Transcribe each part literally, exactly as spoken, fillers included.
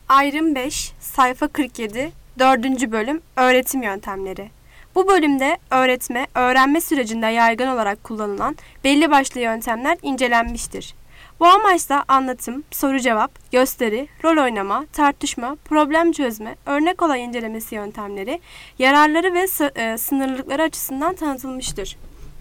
Ayrım beş, sayfa kırk yedi, dördüncü bölüm Öğretim Yöntemleri. Bu bölümde öğretme, öğrenme sürecinde yaygın olarak kullanılan belli başlı yöntemler incelenmiştir. Bu amaçla anlatım, soru cevap, gösteri, rol oynama, tartışma, problem çözme, örnek olay incelemesi yöntemleri, yararları ve sınırlılıkları açısından tanıtılmıştır.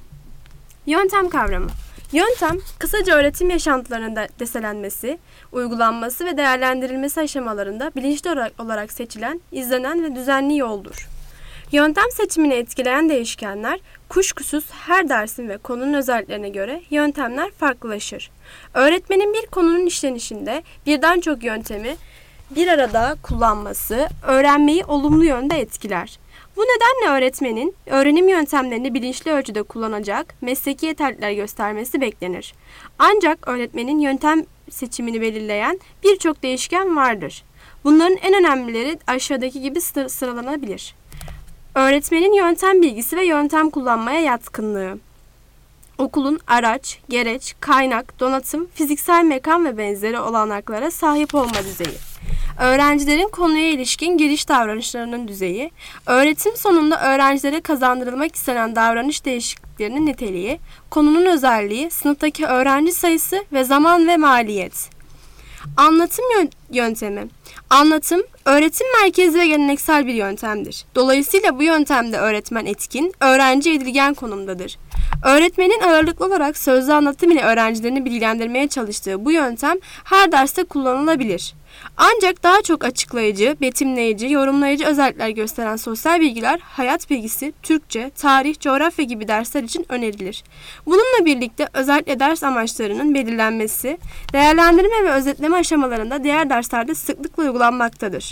Yöntem kavramı. Yöntem, kısaca öğretim yaşantılarının deselenmesi, uygulanması ve değerlendirilmesi aşamalarında bilinçli olarak seçilen, izlenen ve düzenli yoldur. Yöntem seçimini etkileyen değişkenler, kuşkusuz her dersin ve konunun özelliklerine göre yöntemler farklılaşır. Öğretmenin bir konunun işlenişinde birden çok yöntemi bir arada kullanması, öğrenmeyi olumlu yönde etkiler. Bu nedenle öğretmenin öğrenim yöntemlerini bilinçli ölçüde kullanacak, mesleki yeterlilikler göstermesi beklenir. Ancak öğretmenin yöntem seçimini belirleyen birçok değişken vardır. Bunların en önemlileri aşağıdaki gibi sıralanabilir. Öğretmenin yöntem bilgisi ve yöntem kullanmaya yatkınlığı. Okulun araç, gereç, kaynak, donatım, fiziksel mekan ve benzeri olanaklara sahip olma düzeyi. Öğrencilerin konuya ilişkin giriş davranışlarının düzeyi, öğretim sonunda öğrencilere kazandırılmak istenen davranış değişikliklerinin niteliği, konunun özelliği, sınıftaki öğrenci sayısı ve zaman ve maliyet. Anlatım yöntemi. Anlatım, öğretim merkezli ve geleneksel bir yöntemdir. Dolayısıyla bu yöntemde öğretmen etkin, öğrenci edilgen konumdadır. Öğretmenin ağırlıklı olarak sözlü anlatım ile öğrencilerini bilgilendirmeye çalıştığı bu yöntem her derste kullanılabilir. Ancak daha çok açıklayıcı, betimleyici, yorumlayıcı özellikler gösteren sosyal bilgiler, hayat bilgisi, Türkçe, tarih, coğrafya gibi dersler için önerilir. Bununla birlikte özellikle ders amaçlarının belirlenmesi, değerlendirme ve özetleme aşamalarında diğer derslerde sıklıkla uygulanmaktadır.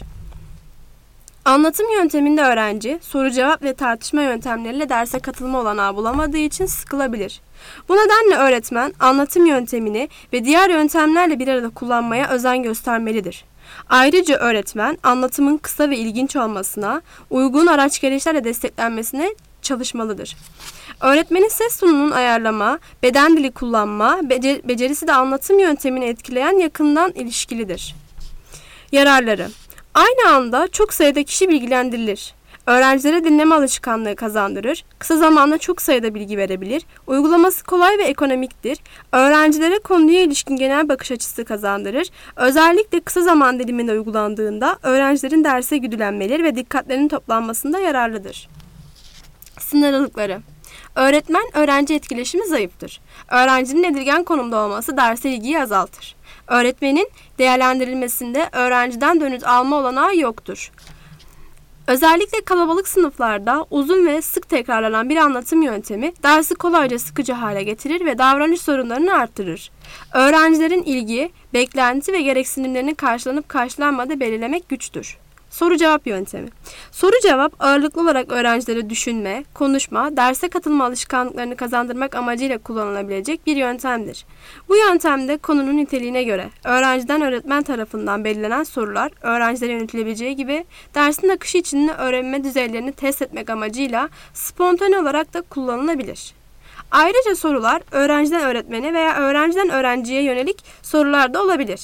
Anlatım yönteminde öğrenci, soru cevap ve tartışma yöntemleriyle derse katılma olanağı bulamadığı için sıkılabilir. Bu nedenle öğretmen anlatım yöntemini ve diğer yöntemlerle bir arada kullanmaya özen göstermelidir. Ayrıca öğretmen anlatımın kısa ve ilginç olmasına, uygun araç gereçlerle desteklenmesine çalışmalıdır. Öğretmenin ses tonunun ayarlama, beden dili kullanma, becer- becerisi de anlatım yöntemini etkileyen yakından ilişkilidir. Yararları. Aynı anda çok sayıda kişi bilgilendirilir. Öğrencilere dinleme alışkanlığı kazandırır, kısa zamanda çok sayıda bilgi verebilir, uygulaması kolay ve ekonomiktir, öğrencilere konuya ilişkin genel bakış açısı kazandırır, özellikle kısa zaman diliminde uygulandığında öğrencilerin derse güdülenmeleri ve dikkatlerinin toplanmasında yararlıdır. Sınırlılıkları. Öğretmen öğrenci etkileşimi zayıftır. Öğrencinin edilgen konumda olması derse ilgiyi azaltır. Öğretmenin değerlendirilmesinde öğrenciden dönüt alma olanağı yoktur. Özellikle kalabalık sınıflarda uzun ve sık tekrarlanan bir anlatım yöntemi dersi kolayca sıkıcı hale getirir ve davranış sorunlarını artırır. Öğrencilerin ilgi, beklenti ve gereksinimlerini karşılanıp karşılanmadığı belirlemek güçtür. Soru cevap yöntemi. Soru cevap ağırlıklı olarak öğrencilere düşünme, konuşma, derse katılma alışkanlıklarını kazandırmak amacıyla kullanılabilecek bir yöntemdir. Bu yöntemde konunun niteliğine göre öğrenciden öğretmen tarafından belirlenen sorular öğrencilere yönetilebileceği gibi dersin akışı içinde öğrenme düzeylerini test etmek amacıyla spontane olarak da kullanılabilir. Ayrıca sorular öğrenciden öğretmene veya öğrenciden öğrenciye yönelik sorular da olabilir.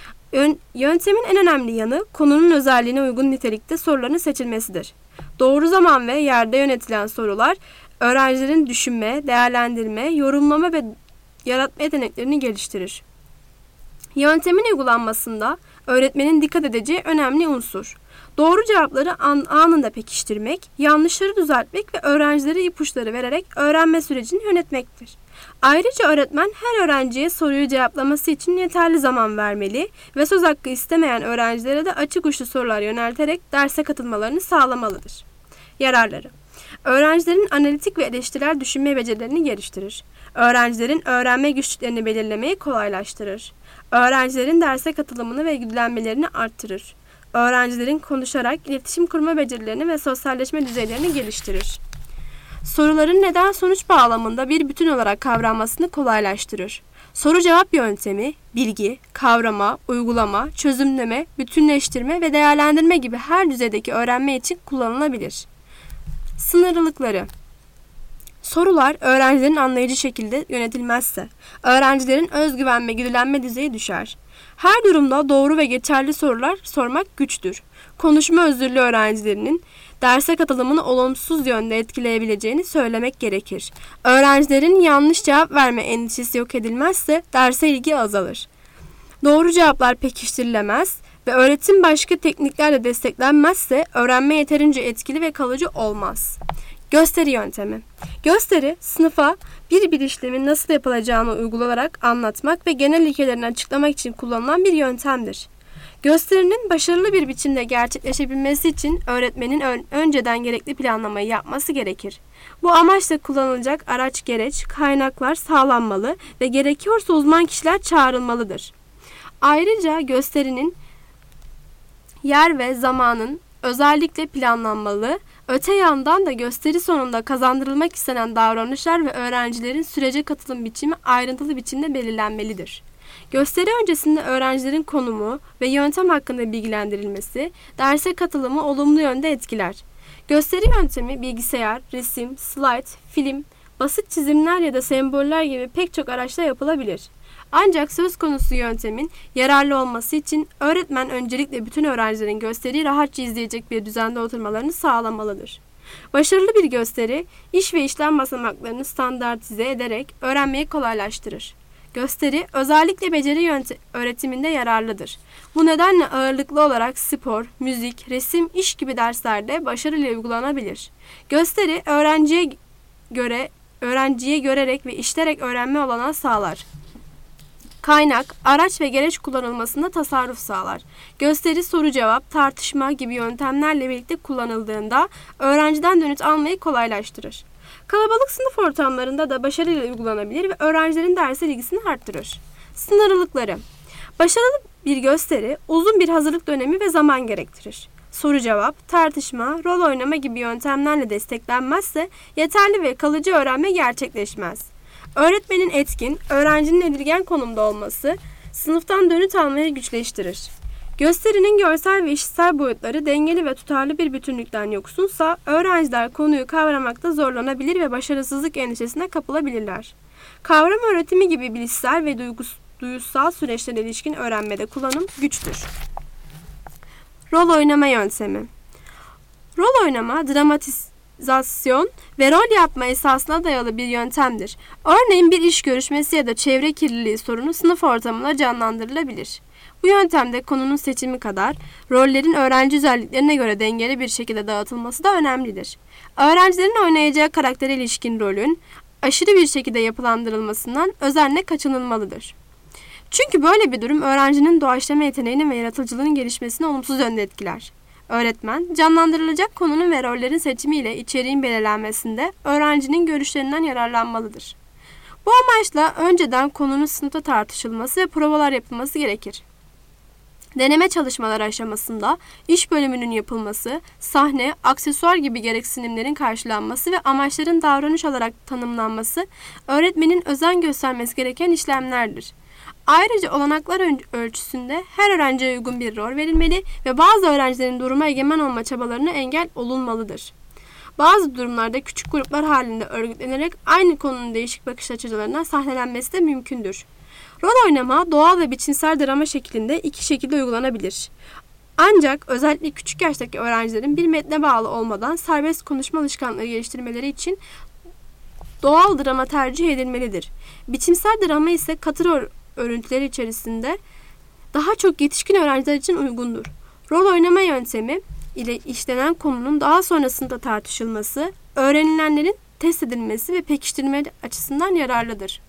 Yöntemin en önemli yanı konunun özelliğine uygun nitelikte soruların seçilmesidir. Doğru zaman ve yerde yönetilen sorular öğrencilerin düşünme, değerlendirme, yorumlama ve yaratma yeteneklerini geliştirir. Yöntemin uygulanmasında öğretmenin dikkat edeceği önemli unsur. Doğru cevapları an, anında pekiştirmek, yanlışları düzeltmek ve öğrencilere ipuçları vererek öğrenme sürecini yönetmektir. Ayrıca öğretmen her öğrenciye soruyu cevaplaması için yeterli zaman vermeli ve söz hakkı istemeyen öğrencilere de açık uçlu sorular yönelterek derse katılmalarını sağlamalıdır. Yararları. Öğrencilerin analitik ve eleştirel düşünme becerilerini geliştirir. Öğrencilerin öğrenme güçlüklerini belirlemeyi kolaylaştırır. Öğrencilerin derse katılımını ve ilgilenmelerini arttırır. Öğrencilerin konuşarak iletişim kurma becerilerini ve sosyalleşme düzeylerini geliştirir. Soruların neden-sonuç bağlamında bir bütün olarak kavranmasını kolaylaştırır. Soru-cevap yöntemi, bilgi, kavrama, uygulama, çözümleme, bütünleştirme ve değerlendirme gibi her düzeydeki öğrenme için kullanılabilir. Sınırlılıkları. Sorular öğrencilerin anlayıcı şekilde yönetilmezse, öğrencilerin özgüven ve güdülenme düzeyi düşer. Her durumda doğru ve geçerli sorular sormak güçtür. Konuşma özürlü öğrencilerinin derse katılımını olumsuz yönde etkileyebileceğini söylemek gerekir. Öğrencilerin yanlış cevap verme endişesi yok edilmezse derse ilgi azalır. Doğru cevaplar pekiştirilemez ve öğretim başka tekniklerle desteklenmezse öğrenme yeterince etkili ve kalıcı olmaz. Gösteri yöntemi. Gösteri, sınıfa bir bir işlemin nasıl yapılacağını uygulayarak anlatmak ve genel ilkelerini açıklamak için kullanılan bir yöntemdir. Gösterinin başarılı bir biçimde gerçekleşebilmesi için öğretmenin ön- önceden gerekli planlamayı yapması gerekir. Bu amaçla kullanılacak araç gereç, kaynaklar sağlanmalı ve gerekiyorsa uzman kişiler çağrılmalıdır. Ayrıca gösterinin yer ve zamanın özellikle planlanmalı, öte yandan da gösteri sonunda kazandırılmak istenen davranışlar ve öğrencilerin sürece katılım biçimi ayrıntılı biçimde belirlenmelidir. Gösteri öncesinde öğrencilerin konumu ve yöntem hakkında bilgilendirilmesi, derse katılımı olumlu yönde etkiler. Gösteri yöntemi bilgisayar, resim, slayt, film, basit çizimler ya da semboller gibi pek çok araçla yapılabilir. Ancak söz konusu yöntemin yararlı olması için öğretmen öncelikle bütün öğrencilerin gösteriyi rahatça izleyecek bir düzende oturmalarını sağlamalıdır. Başarılı bir gösteri, iş ve işlem basamaklarını standartize ederek öğrenmeyi kolaylaştırır. Gösteri, özellikle beceri yöntem öğretiminde yararlıdır. Bu nedenle ağırlıklı olarak spor, müzik, resim, iş gibi derslerde başarıyla uygulanabilir. Gösteri, öğrenciye göre öğrenciye görerek ve işlerek öğrenme olanağı sağlar. Kaynak, araç ve gereç kullanılmasında tasarruf sağlar. Gösteri, soru cevap, tartışma gibi yöntemlerle birlikte kullanıldığında öğrenciden dönüt almayı kolaylaştırır. Kalabalık sınıf ortamlarında da başarıyla uygulanabilir ve öğrencilerin derse ilgisini arttırır. Sınırlılıkları. Başarılı bir gösteri uzun bir hazırlık dönemi ve zaman gerektirir. Soru cevap, tartışma, rol oynama gibi yöntemlerle desteklenmezse yeterli ve kalıcı öğrenme gerçekleşmez. Öğretmenin etkin, öğrencinin edilgen konumda olması sınıftan dönüt almayı güçleştirir. Gösterinin görsel ve işitsel boyutları dengeli ve tutarlı bir bütünlükten yoksunsa öğrenciler konuyu kavramakta zorlanabilir ve başarısızlık endişesine kapılabilirler. Kavram öğretimi gibi bilişsel ve duygus, duyusal süreçlere ilişkin öğrenmede kullanım güçtür. Rol oynama yöntemi. Rol oynama, dramatizasyon ve rol yapma esasına dayalı bir yöntemdir. Örneğin bir iş görüşmesi ya da çevre kirliliği sorunu sınıf ortamında canlandırılabilir. Bu yöntemde konunun seçimi kadar rollerin öğrenci özelliklerine göre dengeli bir şekilde dağıtılması da önemlidir. Öğrencilerin oynayacağı karaktere ilişkin rolün aşırı bir şekilde yapılandırılmasından özenle kaçınılmalıdır. Çünkü böyle bir durum öğrencinin doğaçlama yeteneğinin ve yaratıcılığının gelişmesini olumsuz yönde etkiler. Öğretmen, canlandırılacak konunun ve rollerin seçimiyle içeriğin belirlenmesinde öğrencinin görüşlerinden yararlanmalıdır. Bu amaçla önceden konunun sınıfta tartışılması ve provalar yapılması gerekir. Deneme çalışmaları aşamasında iş bölümünün yapılması, sahne, aksesuar gibi gereksinimlerin karşılanması ve amaçların davranış olarak tanımlanması öğretmenin özen göstermesi gereken işlemlerdir. Ayrıca olanaklar ölçüsünde her öğrenciye uygun bir rol verilmeli ve bazı öğrencilerin duruma egemen olma çabalarına engel olunmalıdır. Bazı durumlarda küçük gruplar halinde örgütlenerek aynı konunun değişik bakış açılarından sahnelenmesi de mümkündür. Rol oynama doğal ve biçimsel drama şeklinde iki şekilde uygulanabilir. Ancak özellikle küçük yaştaki öğrencilerin bir metne bağlı olmadan serbest konuşma alışkanlığı geliştirmeleri için doğal drama tercih edilmelidir. Biçimsel drama ise katı örüntüleri içerisinde daha çok yetişkin öğrenciler için uygundur. Rol oynama yöntemi ile işlenen konunun daha sonrasında tartışılması, öğrenilenlerin test edilmesi ve pekiştirilme açısından yararlıdır.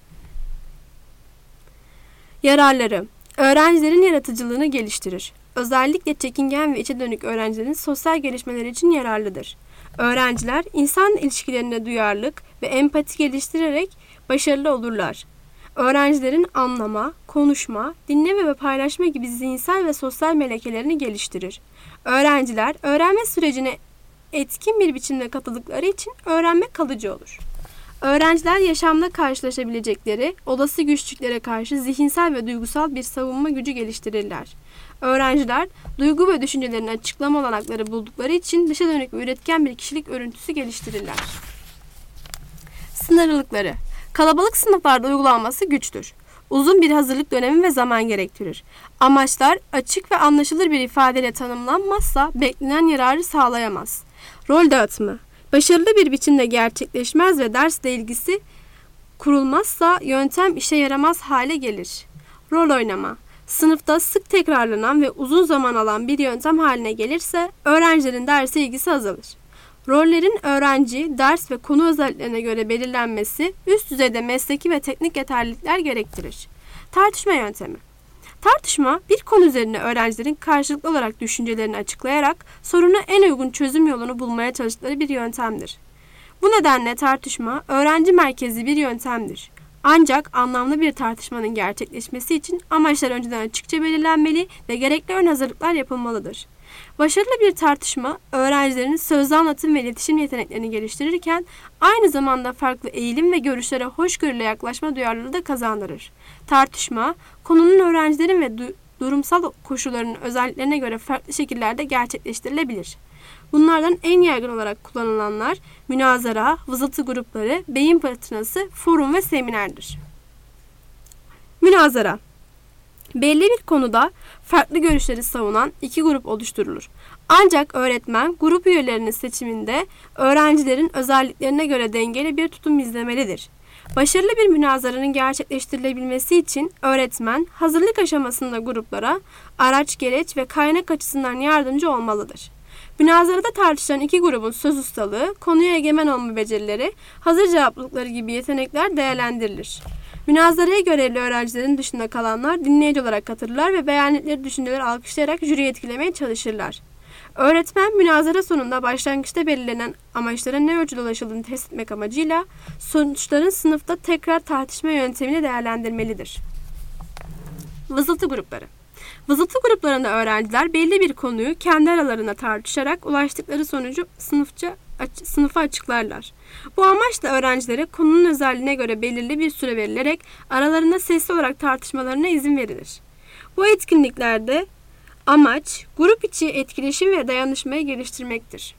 Yararları: öğrencilerin yaratıcılığını geliştirir. Özellikle çekingen ve içe dönük öğrencilerin sosyal gelişmeleri için yararlıdır. Öğrenciler insan ilişkilerine duyarlılık ve empati geliştirerek başarılı olurlar. Öğrencilerin anlama, konuşma, dinleme ve paylaşma gibi zihinsel ve sosyal melekelerini geliştirir. Öğrenciler öğrenme sürecine etkin bir biçimde katıldıkları için öğrenme kalıcı olur. Öğrenciler yaşamda karşılaşabilecekleri olası güçlüklere karşı zihinsel ve duygusal bir savunma gücü geliştirirler. Öğrenciler duygu ve düşüncelerini açıklama olanakları buldukları için dışa dönük ve üretken bir kişilik örüntüsü geliştirirler. Sınırlılıkları: kalabalık sınıflarda uygulanması güçtür. Uzun bir hazırlık dönemi ve zaman gerektirir. Amaçlar açık ve anlaşılır bir ifadeyle tanımlanmazsa beklenen yararı sağlayamaz. Rol dağıtımı başarılı bir biçimde gerçekleşmez ve dersle ilgisi kurulmazsa yöntem işe yaramaz hale gelir. Rol oynama sınıfta sık tekrarlanan ve uzun zaman alan bir yöntem haline gelirse öğrencilerin derse ilgisi azalır. Rollerin öğrenci, ders ve konu özelliklerine göre belirlenmesi üst düzeyde mesleki ve teknik yeterlilikler gerektirir. Tartışma yöntemi. Tartışma, bir konu üzerine öğrencilerin karşılıklı olarak düşüncelerini açıklayarak soruna en uygun çözüm yolunu bulmaya çalıştıkları bir yöntemdir. Bu nedenle tartışma, öğrenci merkezli bir yöntemdir. Ancak anlamlı bir tartışmanın gerçekleşmesi için amaçlar önceden açıkça belirlenmeli ve gerekli ön hazırlıklar yapılmalıdır. Başarılı bir tartışma, öğrencilerin sözlü anlatım ve iletişim yeteneklerini geliştirirken aynı zamanda farklı eğilim ve görüşlere hoşgörüyle yaklaşma duyarlılığı da kazandırır. Tartışma, konunun öğrencilerin ve du- durumsal koşullarının özelliklerine göre farklı şekillerde gerçekleştirilebilir. Bunlardan en yaygın olarak kullanılanlar münazara, vızıltı grupları, beyin fırtınası, forum ve seminerdir. Münazara belli bir konuda farklı görüşleri savunan iki grup oluşturulur. Ancak öğretmen grup üyelerinin seçiminde öğrencilerin özelliklerine göre dengeli bir tutum izlemelidir. Başarılı bir münazaranın gerçekleştirilebilmesi için öğretmen hazırlık aşamasında gruplara araç, gereç ve kaynak açısından yardımcı olmalıdır. Münazarada tartışılan iki grubun söz ustalığı, konuya egemen olma becerileri, hazır cevaplılıkları gibi yetenekler değerlendirilir. Münazaraya görevli öğrencilerin dışında kalanlar dinleyici olarak katılırlar ve beğendikleri düşünceleri alkışlayarak jüriyi etkilemeye çalışırlar. Öğretmen münazara sonunda başlangıçta belirlenen amaçlara ne ölçüde ulaşıldığını test etmek amacıyla sonuçların sınıfta tekrar tartışma yöntemini değerlendirmelidir. Vızıltı grupları. Vızıltı gruplarında öğrenciler belli bir konuyu kendi aralarında tartışarak ulaştıkları sonucu sınıfça sınıfa açıklarlar. Bu amaçla öğrencilere konunun özelliğine göre belirli bir süre verilerek aralarında sesli olarak tartışmalarına izin verilir. Bu etkinliklerde amaç grup içi etkileşim ve dayanışmayı geliştirmektir.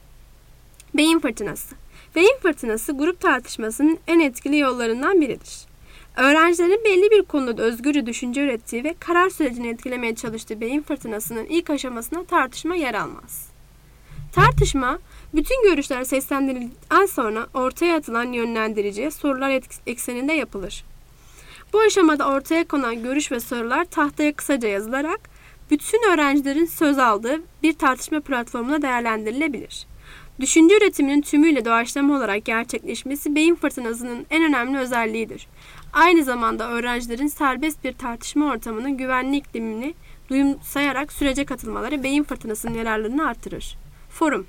Beyin fırtınası. Beyin fırtınası grup tartışmasının en etkili yollarından biridir. Öğrencilerin belli bir konuda özgürce düşünce ürettiği ve karar sürecini etkilemeye çalıştığı beyin fırtınasının ilk aşamasında tartışma yer almaz. Tartışma, bütün görüşler seslendirildikten sonra ortaya atılan yönlendirici sorular ekseninde yapılır. Bu aşamada ortaya konan görüş ve sorular tahtaya kısaca yazılarak bütün öğrencilerin söz aldığı bir tartışma platformuna değerlendirilebilir. Düşünce üretiminin tümüyle doğaçlama olarak gerçekleşmesi beyin fırtınasının en önemli özelliğidir. Aynı zamanda öğrencilerin serbest bir tartışma ortamının güvenli iklimini duyumsayarak sürece katılmaları beyin fırtınasının yararlılığını artırır. Forum.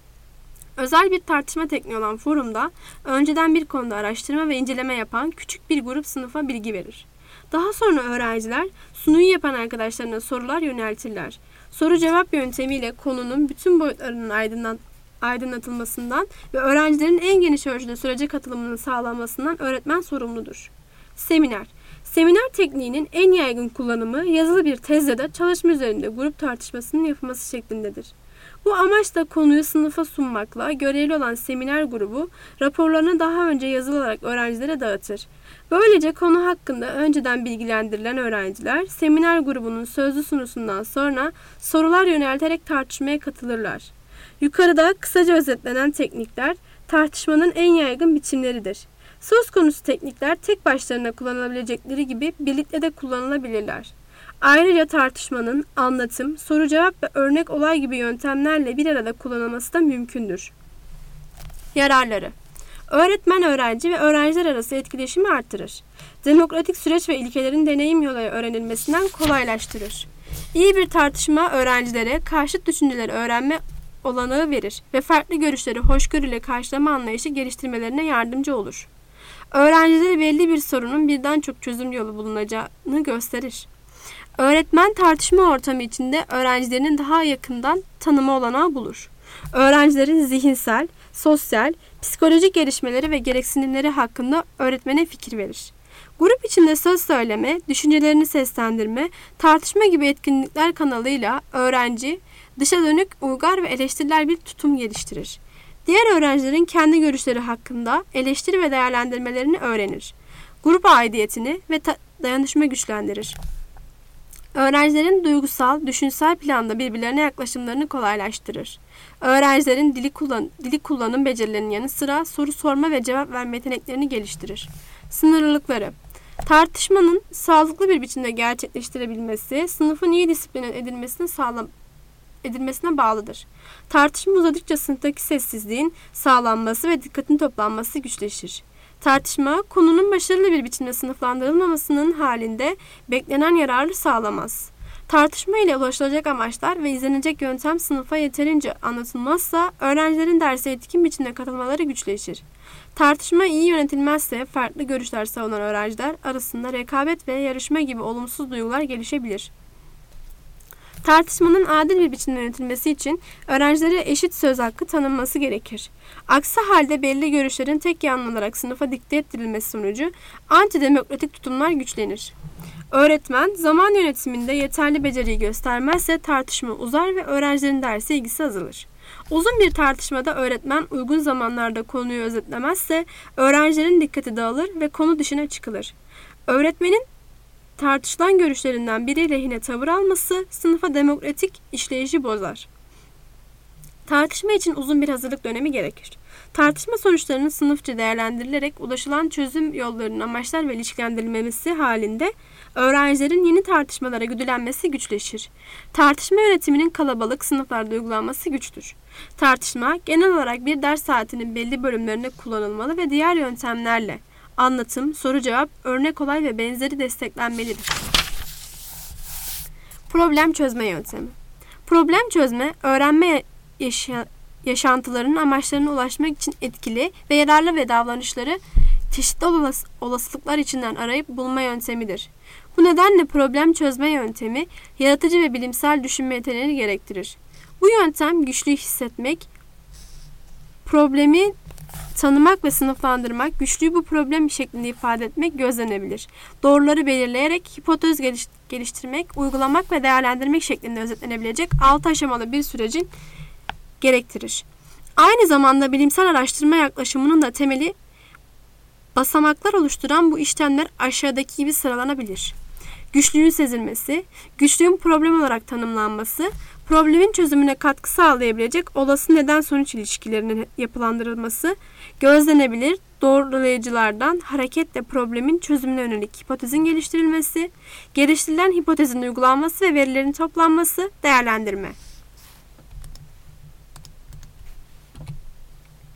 Özel bir tartışma tekniği olan forumda önceden bir konuda araştırma ve inceleme yapan küçük bir grup sınıfa bilgi verir. Daha sonra öğrenciler sunuyu yapan arkadaşlarına sorular yöneltirler. Soru cevap yöntemiyle konunun bütün boyutlarının aydınlan aydınlatılmasından ve öğrencilerin en geniş ölçüde sürece katılımının sağlanmasından öğretmen sorumludur. Seminer. Seminer tekniğinin en yaygın kullanımı yazılı bir tez ya da çalışma üzerinde grup tartışmasının yapılması şeklindedir. Bu amaçla konuyu sınıfa sunmakla görevli olan seminer grubu raporlarını daha önce yazılı olarak öğrencilere dağıtır. Böylece konu hakkında önceden bilgilendirilen öğrenciler seminer grubunun sözlü sunusundan sonra sorular yönelterek tartışmaya katılırlar. Yukarıda kısaca özetlenen teknikler tartışmanın en yaygın biçimleridir. Söz konusu teknikler tek başlarına kullanılabilecekleri gibi birlikte de kullanılabilirler. Ayrıca tartışmanın anlatım, soru cevap ve örnek olay gibi yöntemlerle bir arada kullanılması da mümkündür. Yararları: öğretmen öğrenci ve öğrenciler arası etkileşimi artırır. Demokratik süreç ve ilkelerin deneyim yoluyla öğrenilmesinden kolaylaştırır. İyi bir tartışma öğrencilere karşıt düşünceleri öğrenme olanağı verir ve farklı görüşleri hoşgörüyle karşılama anlayışı geliştirmelerine yardımcı olur. Öğrencilere belli bir sorunun birden çok çözüm yolu bulunacağını gösterir. Öğretmen tartışma ortamı içinde öğrencilerinin daha yakından tanıma olanağı bulur. Öğrencilerin zihinsel, sosyal, psikolojik gelişmeleri ve gereksinimleri hakkında öğretmene fikir verir. Grup içinde söz söyleme, düşüncelerini seslendirme, tartışma gibi etkinlikler kanalıyla öğrenci dışa dönük, uygar ve eleştirel bir tutum geliştirir. Diğer öğrencilerin kendi görüşleri hakkında eleştiri ve değerlendirmelerini öğrenir. Grup aidiyetini ve ta- dayanışma güçlendirir. Öğrencilerin duygusal, düşünsel planda birbirlerine yaklaşımlarını kolaylaştırır. Öğrencilerin dili, kullan dili kullanım becerilerinin yanı sıra soru sorma ve cevap verme yeteneklerini geliştirir. Sınırlılıkları: tartışmanın sağlıklı bir biçimde gerçekleştirebilmesi, sınıfın iyi disiplin edilmesini sağlam edilmesine bağlıdır. Tartışma uzadıkça sınıftaki sessizliğin sağlanması ve dikkatin toplanması güçleşir. Tartışma, konunun başarılı bir biçimde sınıflandırılmamasının halinde beklenen yararı sağlamaz. Tartışma ile ulaşılacak amaçlar ve izlenecek yöntem sınıfa yeterince anlatılmazsa öğrencilerin derse etkin biçimde katılmaları güçleşir. Tartışma iyi yönetilmezse farklı görüşler savunan öğrenciler arasında rekabet ve yarışma gibi olumsuz duygular gelişebilir. Tartışmanın adil bir biçimde yönetilmesi için öğrencilere eşit söz hakkı tanınması gerekir. Aksi halde belli görüşlerin tek yanlılarak sınıfa dikte ettirilmesi sonucu antidemokratik tutumlar güçlenir. Öğretmen zaman yönetiminde yeterli beceriyi göstermezse tartışma uzar ve öğrencilerin derse ilgisi azalır. Uzun bir tartışmada öğretmen uygun zamanlarda konuyu özetlemezse öğrencilerin dikkati dağılır ve konu dışına çıkılır. Öğretmenin tartışılan görüşlerinden biri lehine tavır alması sınıfa demokratik işleyişi bozar. Tartışma için uzun bir hazırlık dönemi gerekir. Tartışma sonuçlarının sınıfça değerlendirilerek ulaşılan çözüm yollarının amaçlar ve ilişkilendirilmesi halinde öğrencilerin yeni tartışmalara güdülenmesi güçleşir. Tartışma yönetiminin kalabalık sınıflarda uygulanması güçtür. Tartışma genel olarak bir ders saatinin belli bölümlerinde kullanılmalı ve diğer yöntemlerle anlatım, soru cevap, örnek olay ve benzeri desteklenmelidir. Problem çözme yöntemi. Problem çözme, öğrenme yaşa yaşantılarının amaçlarına ulaşmak için etkili ve yararlı ve davranışları çeşitli olas olasılıklar içinden arayıp bulma yöntemidir. Bu nedenle problem çözme yöntemi yaratıcı ve bilimsel düşünme yeteneğini gerektirir. Bu yöntem güçlü hissetmek, problemi tanımak ve sınıflandırmak, güçlüyü bu problem şeklinde ifade etmek gözlenebilir. Doğruları belirleyerek hipotez geliş geliştirmek, uygulamak ve değerlendirmek şeklinde özetlenebilecek altı aşamalı bir sürecin gerektirir. Aynı zamanda bilimsel araştırma yaklaşımının da temeli basamaklar oluşturan bu işlemler aşağıdaki gibi sıralanabilir. Güçlüğün sezilmesi, güçlüğün problem olarak tanımlanması, problemin çözümüne katkı sağlayabilecek olası neden-sonuç ilişkilerinin yapılandırılması, gözlenebilir doğrulayıcılardan hareketle problemin çözümüne yönelik hipotezin geliştirilmesi, geliştirilen hipotezin uygulanması ve verilerin toplanması, değerlendirme.